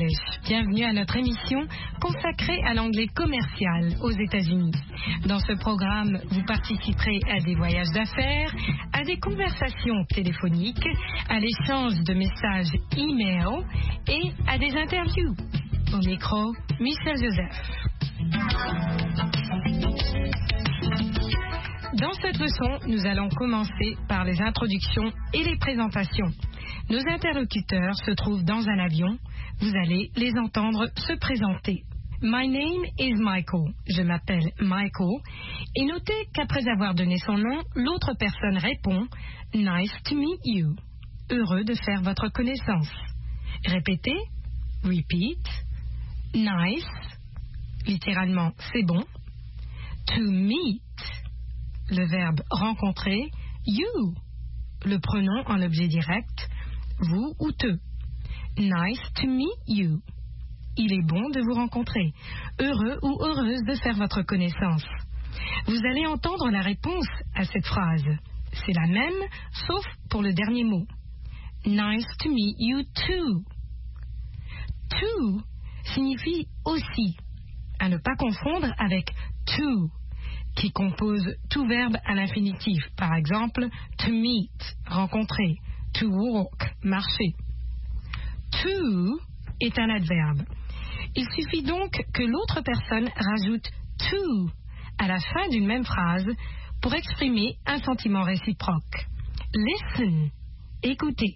English. Bienvenue à notre émission consacrée à l'anglais commercial aux États-Unis. Dans ce programme, vous participerez à des voyages d'affaires, à des conversations téléphoniques, à l'échange de messages e-mail et à des interviews. Au micro, Michel Joseph. Dans cette leçon, nous allons commencer par les introductions et les présentations. Nos interlocuteurs se trouvent dans un avion. Vous allez les entendre se présenter. My name is Michael. Je m'appelle Michael. Et notez qu'après avoir donné son nom, l'autre personne répond « Nice to meet you ». Heureux de faire votre connaissance. Répétez. Repeat. Nice. Littéralement, c'est bon. To meet. Le verbe rencontrer. You. Le pronom en objet direct. Vous ou te. Nice to meet you. Il est bon de vous rencontrer. Heureux ou heureuse de faire votre connaissance. Vous allez entendre la réponse à cette phrase. C'est la même, sauf pour le dernier mot. Nice to meet you too. To signifie aussi, à ne pas confondre avec to, qui compose tout verbe à l'infinitif. Par exemple, to meet, rencontrer, to walk, marcher. To est un adverbe. Il suffit donc que l'autre personne rajoute to à la fin d'une même phrase pour exprimer un sentiment réciproque. Listen, écoutez.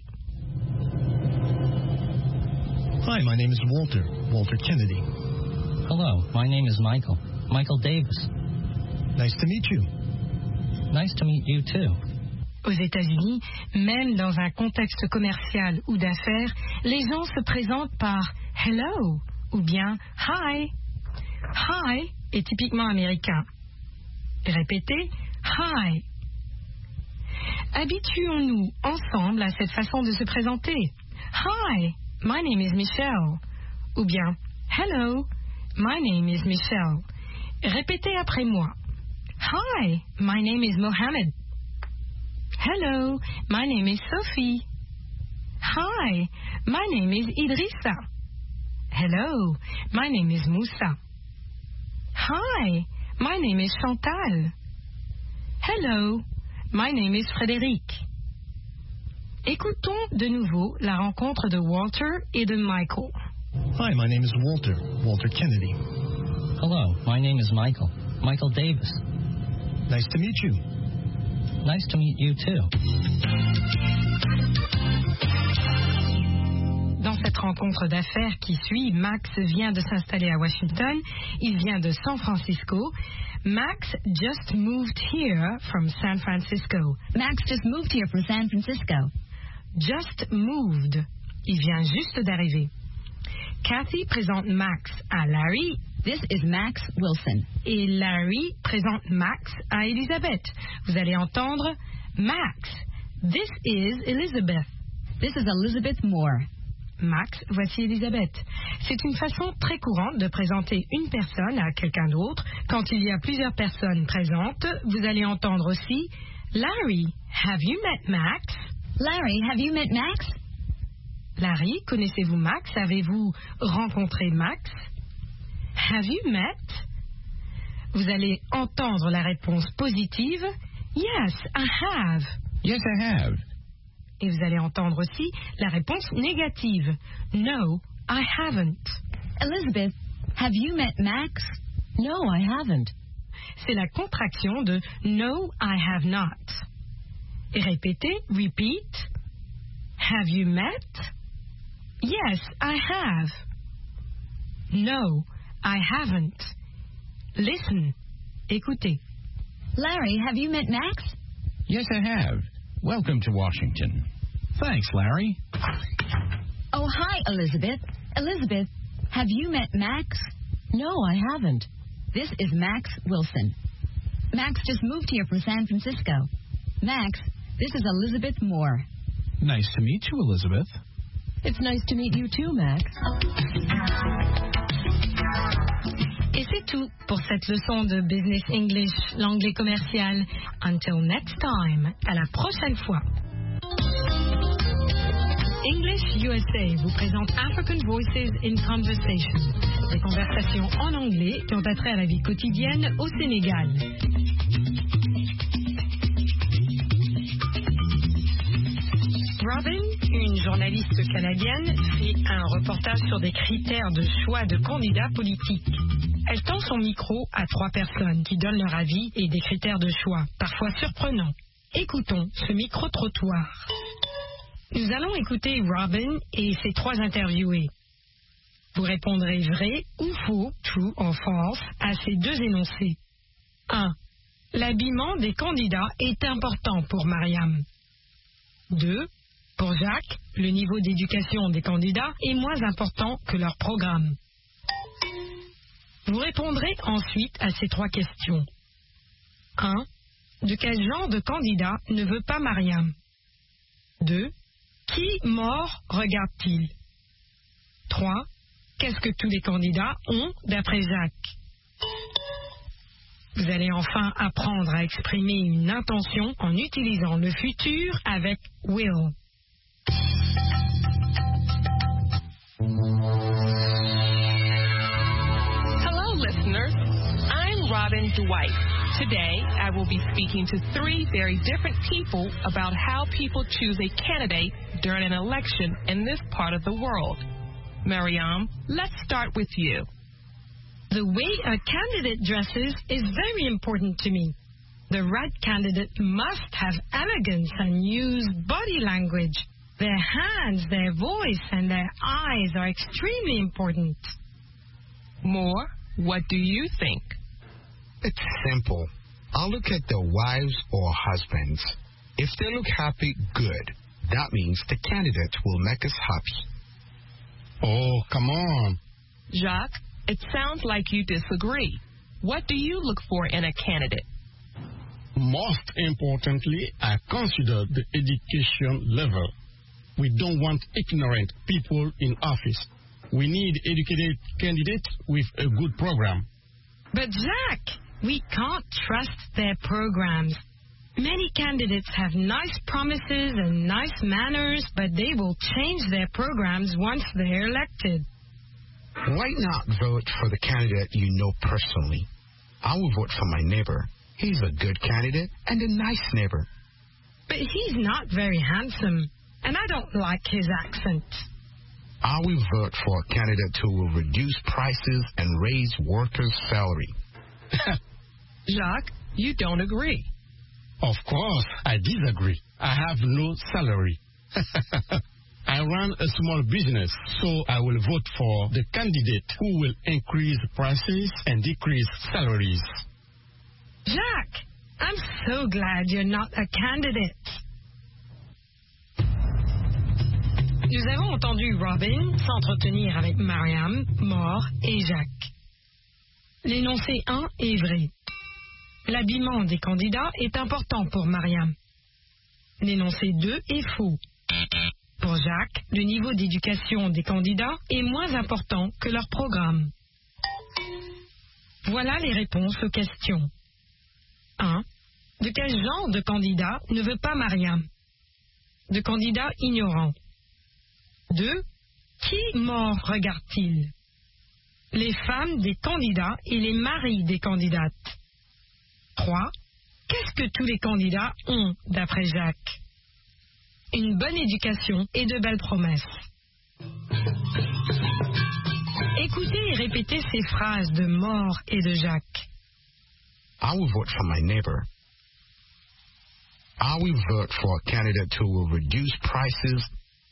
Hi, my name is Walter Kennedy. Hello, my name is Michael Davis. Nice to meet you. Nice to meet you too. Aux États-Unis, même dans un contexte commercial ou d'affaires, les gens se présentent par hello ou bien hi. Hi est typiquement américain. Répétez hi. Habituons-nous ensemble à cette façon de se présenter. Hi, my name is Michelle. Ou bien hello, my name is Michelle. Répétez après moi. Hi, my name is Mohammed. Hello, my name is Sophie. Hi, my name is Idrissa. Hello, my name is Moussa. Hi, my name is Chantal. Hello, my name is Frédéric. Écoutons de nouveau la rencontre de Walter et de Michael. Hi, my name is Walter Kennedy. Hello, my name is Michael Davis. Nice to meet you. Nice to meet you too. Dans cette rencontre d'affaires qui suit, Max vient de s'installer à Washington. Il vient de San Francisco. Max just moved here from San Francisco. Max just moved here from San Francisco. Just moved. Il vient juste d'arriver. Kathy présente Max à Larry. This is Max Wilson. Et Larry présente Max à Elizabeth. Vous allez entendre Max. This is Elizabeth. This is Elizabeth Moore. Max, voici Elizabeth. C'est une façon très courante de présenter une personne à quelqu'un d'autre. Quand il y a plusieurs personnes présentes, vous allez entendre aussi Larry, have you met Max? Larry, have you met Max? Larry, connaissez-vous Max? Avez-vous rencontré Max? Have you met? Vous allez entendre la réponse positive. Yes, I have. Yes, I have. Et vous allez entendre aussi la réponse négative. No, I haven't. Elizabeth, have you met Max? No, I haven't. C'est la contraction de No, I have not. Et répétez, repeat. Have you met? Yes, I have. No, I haven't. Listen. Écoutez. Larry, have you met Max? Yes, I have. Welcome to Washington. Thanks, Larry. Oh, hi, Elizabeth. Elizabeth, have you met Max? No, I haven't. This is Max Wilson. Max just moved here from San Francisco. Max, this is Elizabeth Moore. Nice to meet you, Elizabeth. It's nice to meet you too, Max. Et c'est tout pour cette leçon de Business English, l'anglais commercial. Until next time, à la prochaine fois. English USA vous présente African Voices in Conversation, des conversations en anglais qui ont attrait à la vie quotidienne au Sénégal. Robin, une journaliste canadienne, fait un reportage sur des critères de choix de candidats politiques. Elle tend son micro à 3 personnes qui donnent leur avis et des critères de choix, parfois surprenants. Écoutons ce micro-trottoir. Nous allons écouter Robin et ses 3 interviewés. Vous répondrez vrai ou faux, true or false, à ces 2 énoncés. 1. L'habillement des candidats est important pour Mariam. 2. Pour Jacques, le niveau d'éducation des candidats est moins important que leur programme. Vous répondrez ensuite à ces 3 questions. 1. De quel genre de candidat ne veut pas Mariam? 2. Qui mort regarde-t-il? 3. Qu'est-ce que tous les candidats ont d'après Jacques? Vous allez enfin apprendre à exprimer une intention en utilisant le futur avec will. Hello, listeners. I'm Robin Dwight. Today, I will be speaking to 3 very different people about how people choose a candidate during an election in this part of the world. Mariam, let's start with you. The way a candidate dresses is very important to me. The right candidate must have elegance and use body language. Their hands, their voice, and their eyes are extremely important. Moore, what do you think? It's simple. I'll look at their wives or husbands. If they look happy, good. That means the candidate will make us happy. Oh, come on. Jacques, it sounds like you disagree. What do you look for in a candidate? Most importantly, I consider the education level. We don't want ignorant people in office. We need educated candidates with a good program. But Jacques, we can't trust their programs. Many candidates have nice promises and nice manners, but they will change their programs once they're elected. Why not vote for the candidate you know personally? I will vote for my neighbor. He's a good candidate and a nice neighbor. But he's not very handsome, and I don't like his accent. I will vote for a candidate who will reduce prices and raise workers' salary. Jacques, you don't agree. Of course, I disagree. I have no salary. I run a small business, so I will vote for the candidate who will increase prices and decrease salaries. Jacques, I'm so glad you're not a candidate. Nous avons entendu Robin s'entretenir avec Mariam, Moore et Jacques. L'énoncé 1 est vrai. L'habillement des candidats est important pour Mariam. L'énoncé 2 est faux. Pour Jacques, le niveau d'éducation des candidats est moins important que leur programme. Voilà les réponses aux questions. 1. De quel genre de candidat ne veut pas Mariam? De candidat ignorant. 2. Qui mort regarde-t-il? Les femmes des candidats et les maris des candidates. 3. Qu'est-ce que tous les candidats ont, d'après Jacques? Une bonne éducation et de belles promesses. Écoutez et répétez ces phrases de Moore et de Jacques. I will vote for my neighbor. I will vote for a candidate who will reduce prices.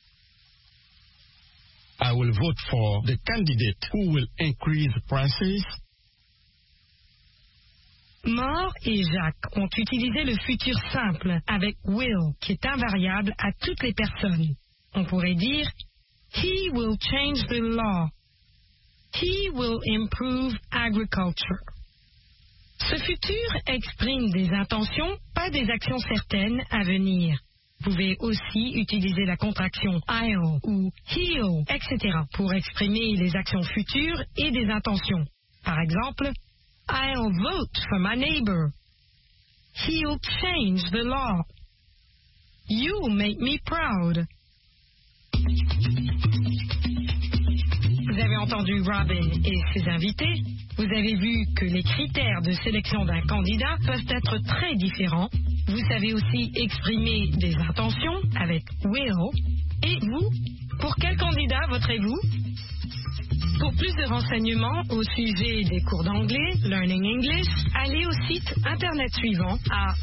I will vote for the candidate who will increase prices. Moore et Jacques ont utilisé le futur simple avec will, qui est invariable à toutes les personnes. On pourrait dire He will change the law. He will improve agriculture. Ce futur exprime des intentions, pas des actions certaines à venir. Vous pouvez aussi utiliser la contraction I'll ou he'll, etc. pour exprimer les actions futures et des intentions. Par exemple, I'll vote for my neighbor. He'll change the law. You'll make me proud. Vous avez entendu Robin et ses invités. Vous avez vu que les critères de sélection d'un candidat peuvent être très différents. Vous savez aussi exprimer des intentions avec will. Et vous, pour quel candidat voterez-vous? Pour plus de renseignements au sujet des cours d'anglais, Learning English, allez au site internet suivant à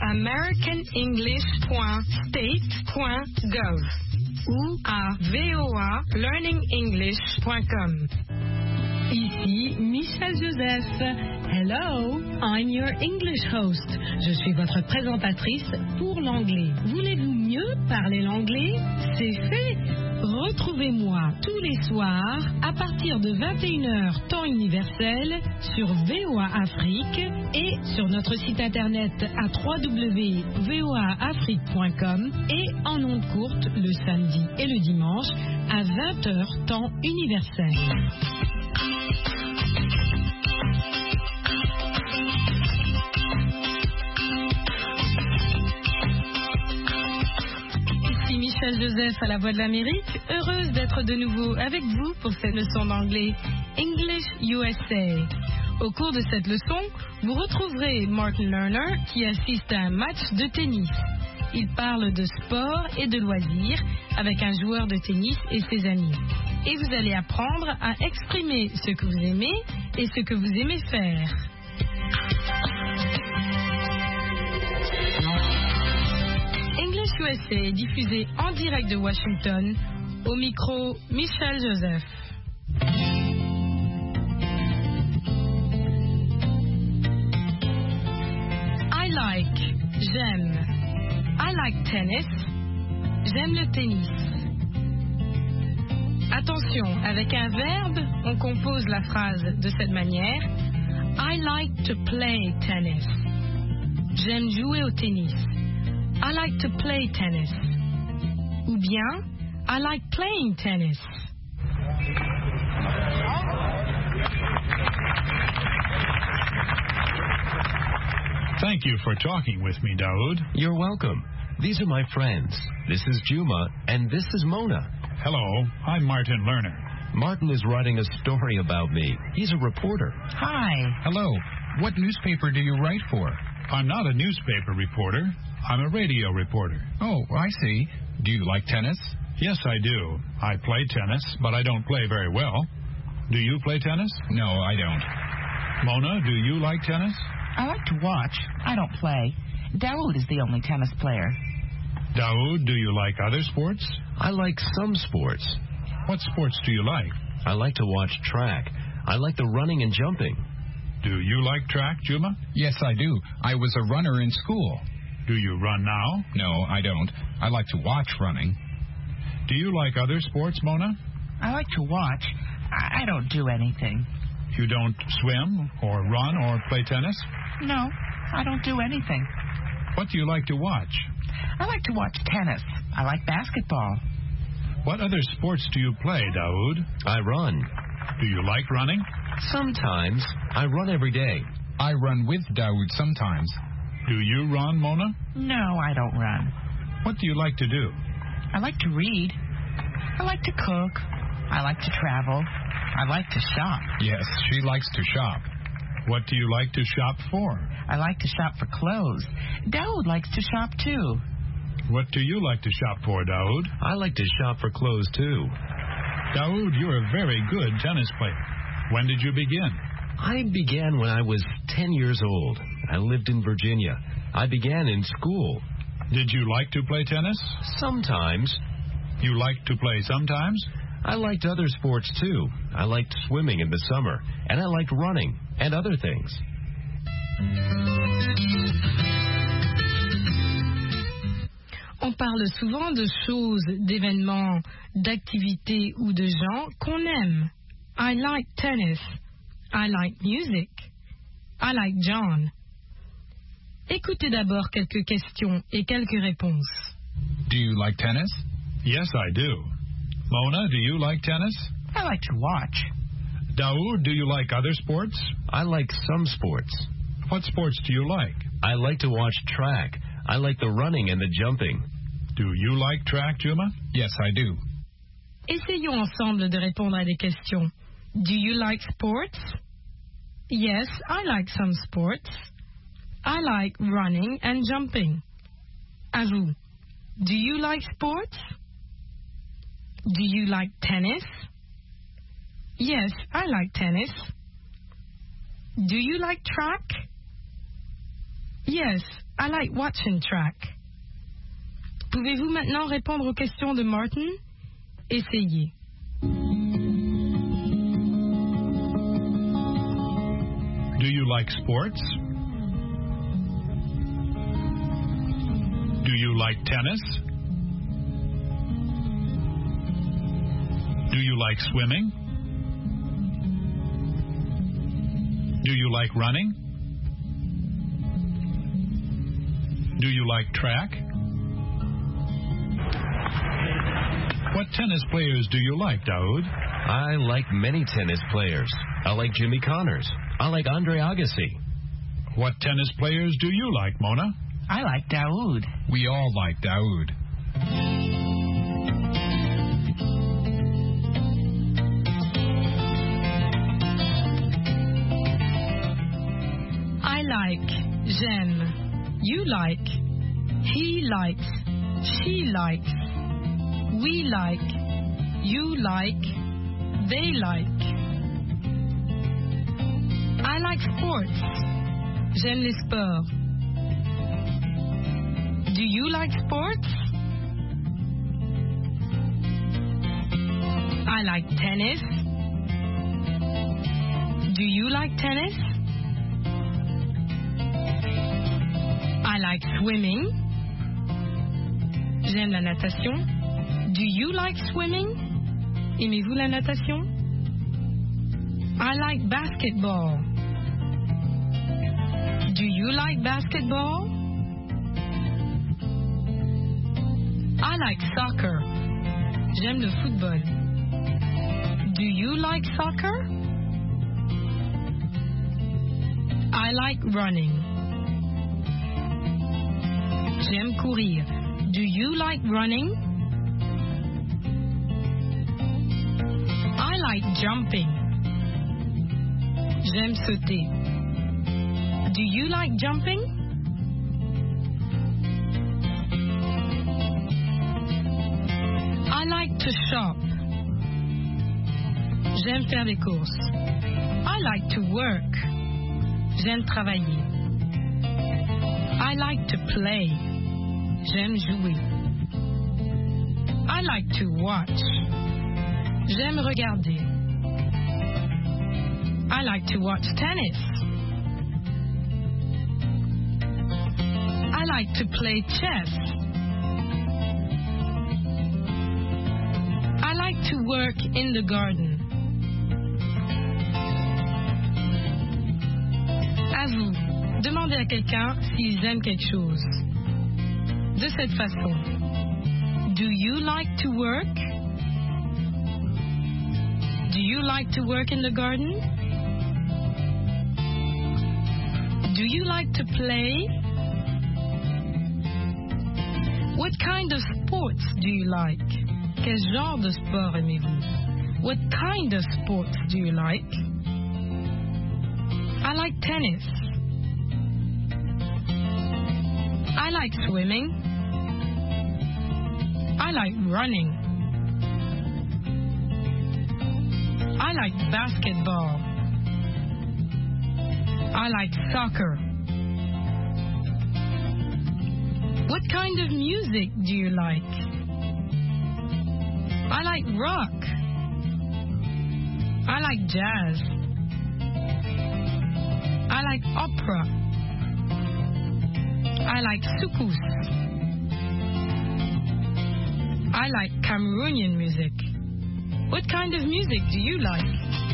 americanenglish.state.gov ou à voalearningenglish.com. Ici Michel Joseph. Hello, I'm your English host. Je suis votre présentatrice pour l'anglais. Voulez-vous mieux parler l'anglais? C'est fait. Retrouvez-moi tous les soirs à partir de 21h temps universel sur VOA Afrique et sur notre site internet à www.voaafrique.com et en ondes courtes le samedi et le dimanche à 20h temps universel. Michel Joseph à la Voix de l'Amérique, heureuse d'être de nouveau avec vous pour cette leçon d'anglais English USA. Au cours de cette leçon, vous retrouverez Martin Lerner qui assiste à un match de tennis. Il parle de sport et de loisirs avec un joueur de tennis et ses amis. Et vous allez apprendre à exprimer ce que vous aimez et ce que vous aimez faire. English USA est diffusé en direct de Washington, au micro Michel Joseph. I like, j'aime. I like tennis, j'aime le tennis. Attention, avec un verbe, on compose la phrase de cette manière. I like to play tennis. J'aime jouer au tennis. I like to play tennis. Ou bien, I like playing tennis. Thank you for talking with me, Daoud. You're welcome. These are my friends. This is Juma, and this is Mona. Hello, I'm Martin Lerner. Martin is writing a story about me. He's a reporter. Hi. Hello. What newspaper do you write for? I'm not a newspaper reporter. I'm a radio reporter. Oh, I see. Do you like tennis? Yes, I do. I play tennis, but I don't play very well. Do you play tennis? No, I don't. Mona, do you like tennis? I like to watch. I don't play. Daoud is the only tennis player. Daoud, do you like other sports? I like some sports. What sports do you like? I like to watch track. I like the running and jumping. Do you like track, Juma? Yes, I do. I was a runner in school. Do you run now? No, I don't. I like to watch running. Do you like other sports, Mona? I like to watch. I don't do anything. You don't swim or run or play tennis? No, I don't do anything. What do you like to watch? I like to watch tennis. I like basketball. What other sports do you play, Daoud? I run. Do you like running? Sometimes. I run every day. I run with Daoud sometimes. Do you run, Mona? No, I don't run. What do you like to do? I like to read. I like to cook. I like to travel. I like to shop. Yes, she likes to shop. What do you like to shop for? I like to shop for clothes. Daoud likes to shop too. What do you like to shop for, Daoud? I like to shop for clothes too. Daoud, you're a very good tennis player. When did you begin? I began when I was 10 years old. I lived in Virginia. I began in school. Did you like to play tennis? Sometimes. You liked to play sometimes? I liked other sports too. I liked swimming in the summer, and I liked running and other things. On parle souvent de choses, d'événements, d'activités ou de gens qu'on aime. I like tennis. I like music. I like John. Écoutez d'abord quelques questions et quelques réponses. Do you like tennis? Yes, I do. Mona, do you like tennis? I like to watch. Daoud, do you like other sports? I like some sports. What sports do you like? I like to watch track. I like the running and the jumping. Do you like track, Juma? Yes, I do. Essayons ensemble de répondre à des questions. Do you like sports? Yes, I like some sports. I like running and jumping. À vous. Do you like sports? Do you like tennis? Yes, I like tennis. Do you like track? Yes, I like watching track. Pouvez-vous maintenant répondre aux questions de Martin? Essayez. Do you like sports? Do you like tennis? Do you like swimming? Do you like running? Do you like track? What tennis players do you like, Daoud? I like many tennis players. I like Jimmy Connors. I like Andre Agassi. What tennis players do you like, Mona? I like Daoud. We all like Daoud. I like, j'aime, you like, he likes, she likes, we like, you like, they like. I like sports. J'aime les sports. Do you like sports? I like tennis. Do you like tennis? I like swimming. J'aime la natation. Do you like swimming? Aimez-vous la natation? I like basketball. Do you like basketball? I like soccer. J'aime le football. Do you like soccer? I like running. J'aime courir. Do you like running? I like jumping. J'aime sauter. Do you like jumping? I like to shop. J'aime faire des courses. I like to work. J'aime travailler. I like to play. J'aime jouer. I like to watch. J'aime regarder. I like to watch tennis. I like to play chess. I like to work in the garden. À vous, demandez à quelqu'un s'ils aiment quelque chose. De cette façon. Do you like to work? Do you like to work in the garden? Do you like to play? What kind of sports do you like? Quel genre de sport aimez-vous? What kind of sports do you like? I like tennis. I like swimming. I like running. I like basketball. I like soccer. What kind of music do you like? I like rock. I like jazz. I like opera. I like soukous. I like Cameroonian music. What kind of music do you like?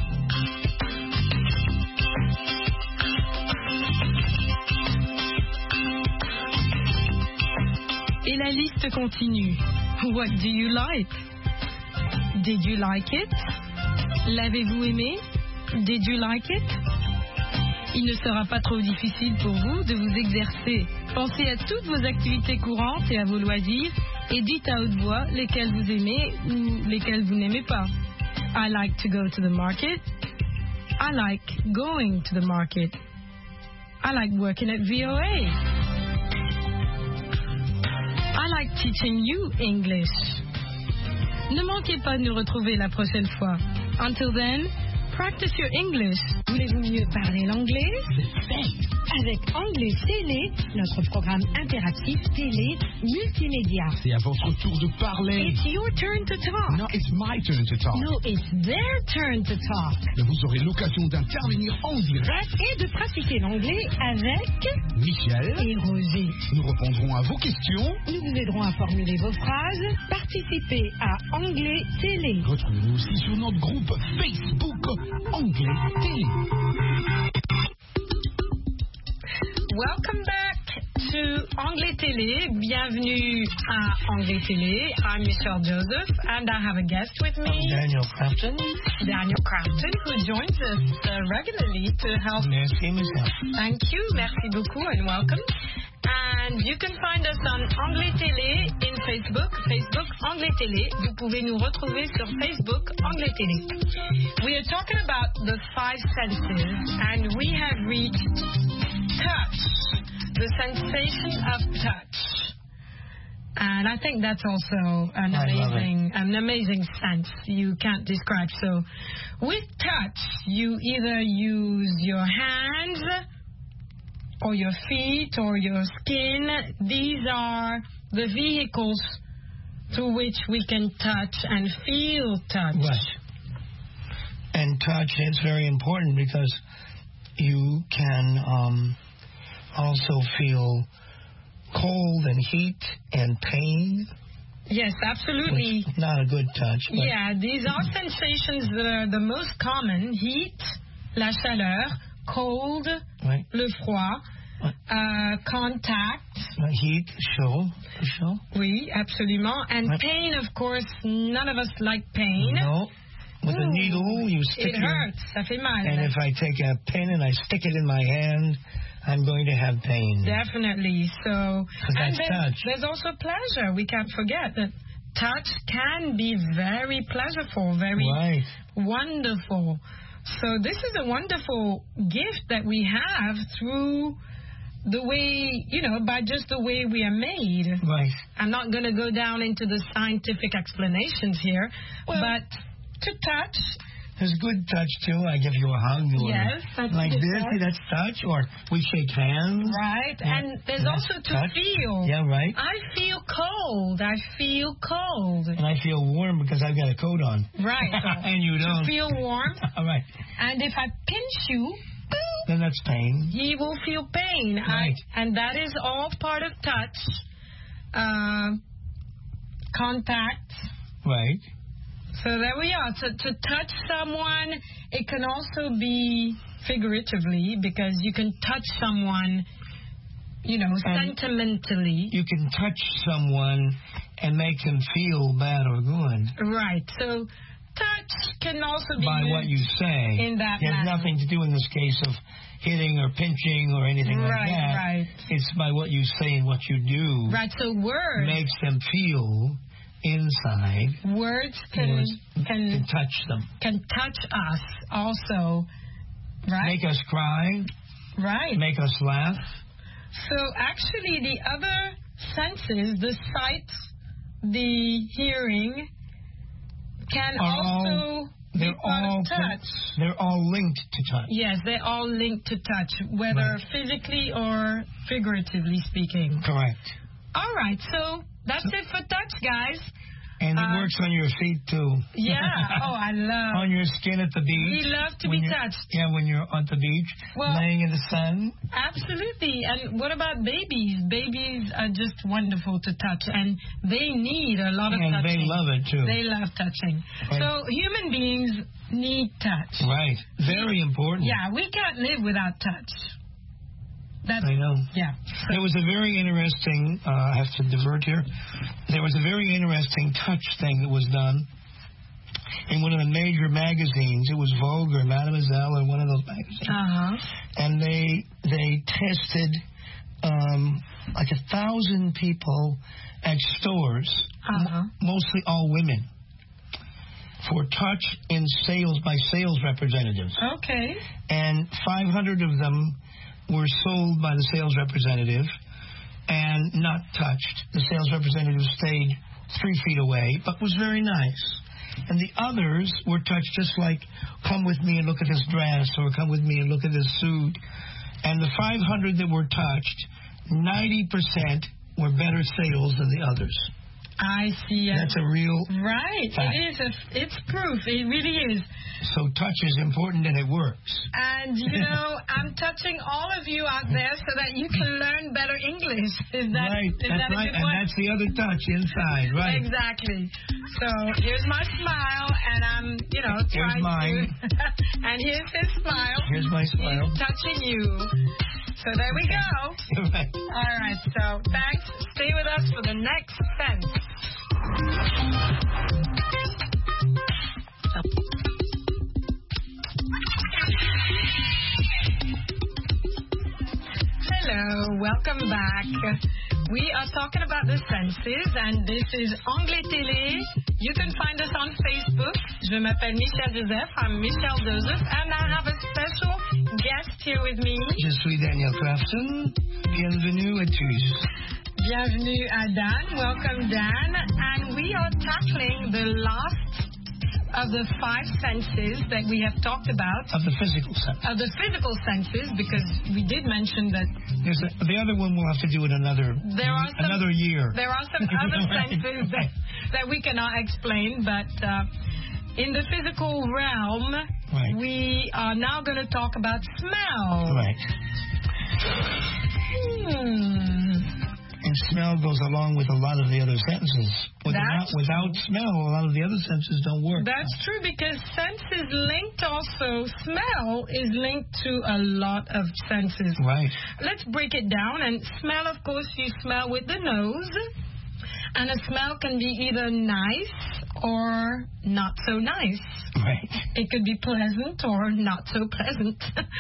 Et la liste continue. What do you like? Did you like it? L'avez-vous aimé? Did you like it? Il ne sera pas trop difficile pour vous de vous exercer. Pensez à toutes vos activités courantes et à vos loisirs Et dites à haute voix lesquels vous aimez ou lesquels vous n'aimez pas. I like to go to the market. I like going to the market. I like working at VOA. I like teaching you English. Ne manquez pas de nous retrouver la prochaine fois. Until then, practice your English. Voulez-vous mieux parler l'anglais? Avec Anglais Télé, notre programme interactif télé multimédia. C'est à votre tour de parler. It's your turn to talk. No, it's my turn to talk. No, it's their turn to talk. Vous aurez l'occasion d'intervenir en direct et de pratiquer l'anglais avec Michel et Roger. Nous répondrons à vos questions. Nous vous aiderons à formuler vos phrases. Participez à Anglais Télé. Retrouvez-nous aussi sur notre groupe Facebook Anglais Télé. Welcome back to Anglais Télé. Bienvenue à Anglais Télé. I'm Michelle Joseph, and I have a guest with me, Daniel Crafton. Daniel Crafton, who joins us regularly to help. Merci, Michelle. Thank you. Merci beaucoup and welcome. And you can find us on Anglais Télé in Facebook, Facebook Anglais Télé. Vous pouvez nous retrouver sur Facebook Anglais Télé. We are talking about the 5 senses, and we have reached touch, the sensation of touch. And I think that's also an amazing sense you can't describe. So with touch, you either use your hands or your feet or your skin. These are the vehicles through which we can touch and feel touch. Right. And touch is very important because you can also feel cold and heat and pain. Yes, absolutely. Which is not a good touch. Yeah, these are sensations that are the most common. Heat, la chaleur, cold, right. Le froid, contact. Heat, chaud. Oui, absolument. And right. Pain, of course, none of us like pain. No. With a needle, you stick it hurts. Ça fait mal. And if I take a pin and I stick it in my hand, I'm going to have pain. Definitely. So, and there's also pleasure. We can't forget that touch can be very pleasurable, very right. wonderful. So this is a wonderful gift that we have through the way, by just the way we are made. Right. I'm not going to go down into the scientific explanations here, but to touch. There's good touch, too. I give you a hug. Yes. Like this, that's touch. Or we shake hands. Right. And there's also to feel. Yeah, right. I feel cold. And I feel warm because I've got a coat on. Right. And you don't. To feel warm. All right. And if I pinch you, then that's pain. You will feel pain. Right. And that is all part of touch. Contact. Right. So there we are. So to touch someone, it can also be figuratively because you can touch someone, sentimentally. You can touch someone and make them feel bad or good. Right. So touch can also be by used what you say. In that it has manner. nothing to do in this case of hitting or pinching or anything like that. Right. It's by what you say and what you do. Right. So words makes them feel inside. Words can touch them. Can touch us also, right? Make us cry. Right. Make us laugh. So actually the other senses, the sight, the hearing, can also be part of touch. They're all linked to touch. Yes, they're all linked to touch, whether physically or figuratively speaking. Correct. All right, so that's it for touch, guys. And it works on your feet, too. Yeah. Oh, I love. On your skin at the beach. We love to be touched. Yeah, when you're at the beach, laying in the sun. Absolutely. And what about babies? Babies are just wonderful to touch, and they need a lot of touching. And they love it, too. They love touching. Right. So human beings need touch. Right. Very important. Yeah, we can't live without touch. I know. Yeah. There was a very interesting, I have to divert here. There was a very interesting touch thing that was done in one of the major magazines. It was Vogue or Mademoiselle or one of those magazines. Uh-huh. And they tested like 1,000 people at stores, mostly all women, for touch in sales by sales representatives. Okay. And 500 of them were sold by the sales representative and not touched. The sales representative stayed 3 feet away, but was very nice. And the others were touched just like, come with me and look at this dress, or come with me and look at this suit. And the 500 that were touched, 90% were better sales than the others. I see. That's a real right. fact. It is. It's proof. It really is. So touch is important and it works. And, you know, I'm touching all of you out there so that you can learn better English. Is that right? Is that's that right. a good And one? that's the other touch inside, right? Exactly. So here's my smile, and I'm, you know, trying mine. to. And here's his smile. Here's my smile. He's touching you. So there we go. Right. All right. So thanks. Stay with us for the next sense. Hello, welcome back. We are talking about the senses, and this is Anglais Télé. You can find us on Facebook. Je m'appelle Michelle Joseph. I'm Michelle Joseph, and I have a special guest here with me. Je suis Daniel Crafton. Bienvenue à tous. Bienvenue à Dan. Welcome, Dan. And we are tackling the last of the 5 senses that we have talked about. Of the physical sense. Of the physical senses, because we did mention that the other one we'll have to do in another year. There are some other senses that we cannot explain, but in the physical realm, right. We are now going to talk about smell. Right. And smell goes along with a lot of the other senses. Without smell, a lot of the other senses don't work. That's true, because sense is linked also. Smell is linked to a lot of senses. Right. Let's break it down. And smell, of course, you smell with the nose. And a smell can be either nice or not so nice. Right. It could be pleasant or not so pleasant.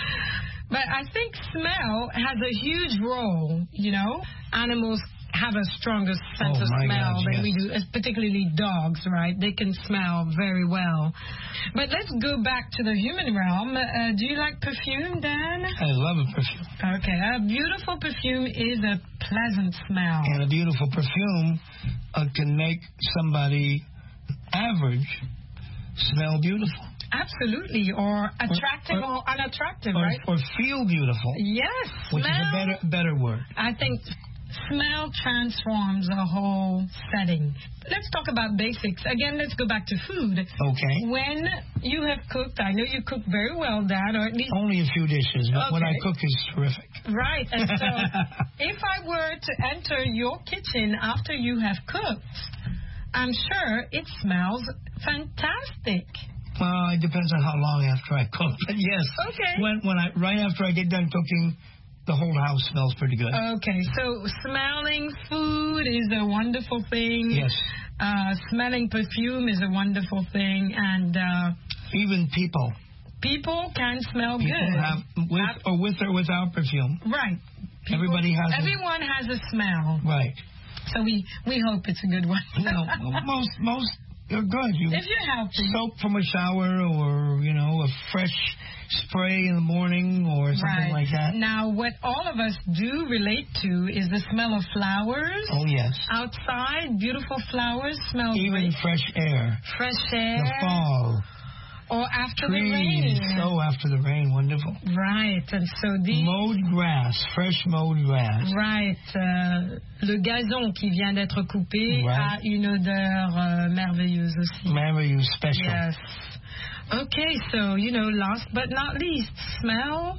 But I think smell has a huge role, you know. Animals have a stronger sense of smell than we do, particularly dogs, right? They can smell very well. But let's go back to the human realm. Do you like perfume, Dan? I love a perfume. Okay, a beautiful perfume is a pleasant smell. And a beautiful perfume can make somebody average smell beautiful. Absolutely, or attractive or unattractive, right? Or feel beautiful. Yes, which smell, is a better word. I think smell transforms a whole setting. Let's talk about basics. Again, let's go back to food. Okay. When you have cooked, I know you cook very well, Dad, or at least... Only a few dishes, but what I cook is terrific. Right, and so if I were to enter your kitchen after you have cooked, I'm sure it smells fantastic. Well, it depends on how long after I cook. But yes, okay. Right after I get done cooking, the whole house smells pretty good. Okay, so smelling food is a wonderful thing. Yes. Smelling perfume is a wonderful thing, and even people. People can smell people good. Have with or without perfume. Right. Everyone has a smell. Right. So we hope it's a good one. No, most. You're good. If you're healthy. Soap from a shower, or, you know, a fresh spray in the morning or something like that. Now, what all of us do relate to is the smell of flowers. Oh, yes. Outside, beautiful flowers smell even great. Fresh air. Fresh air. The fall. Or after Trees. the rain. Oh, after the rain, wonderful. Right, and so mowed grass, fresh mowed grass. Right, le gazon qui vient d'être coupé a une odeur merveilleuse aussi. Merveilleuse, special. Yes. Okay, so, you know, last but not least, smell.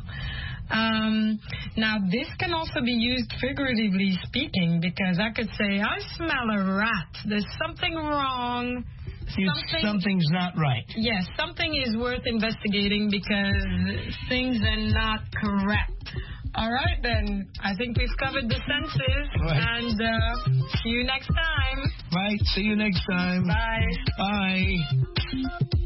Now, this can also be used figuratively speaking, because I could say, I smell a rat. There's something wrong. Something's not right. Yes, something is worth investigating because things are not correct. All right, then. I think we've covered the senses. Right. And see you next time. Right. See you next time. Bye. Bye.